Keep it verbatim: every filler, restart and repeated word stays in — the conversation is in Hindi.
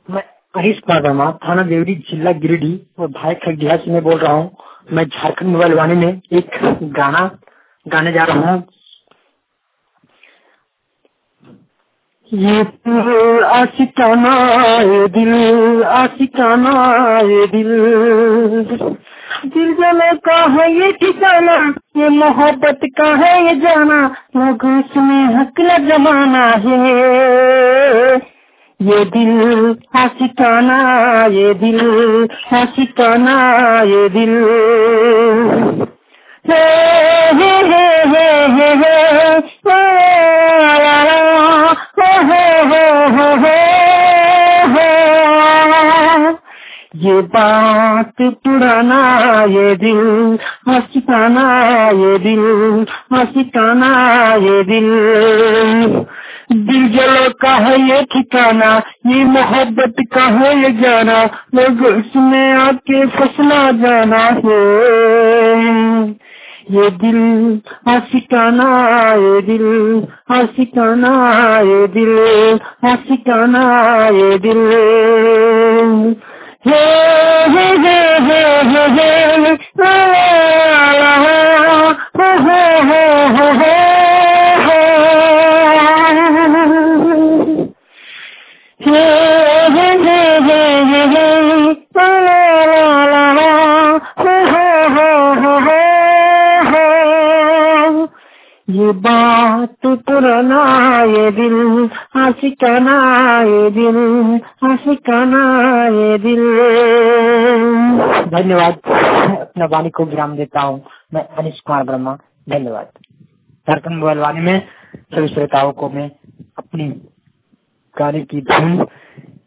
मैं अनिश कुमार वर्मा, थाना देवरी, जिला गिरिडीह और भाई खगड़िया से मैं बोल रहा हूँ। मैं झारखंड मोबाइल वाणी में एक गाना गाने जा रहा हूँ। ये दिल आशिकाना, ये दिल आशिकाना, ये दिल दिल जले का है ये ठिकाना, ये मोहब्बत का है ये जाना, लोग इसमें हक न जमाना है। ये दिल आशिकाना, ये दिल आशिकाना, ये दिल हे हे हे हे हे हे ये बात पुराना, ये दिल आशिकाना, ये दिल आशिकाना, ये दिल दिल जलो का है ये ठिकाना, ये मोहब्बत का है ये जाना, लोग इसमें आके फसना जाना है। ये दिल आशिकाना, ये दिल आशिकाना, ये दिल आशिकाना, ये दिल हे हे हे हे हे हे ये बात पुराना, ये दिल आशिकाना, ये दिल आशिकाना, ये दिल। धन्यवाद। अपना वाणी को विराम देता हूँ। मैं अनिश कुमार वर्मा। धन्यवाद। झारखंड मोबाइल वाणी में सभी श्रोताओं को मैं अपनी गाने की धुन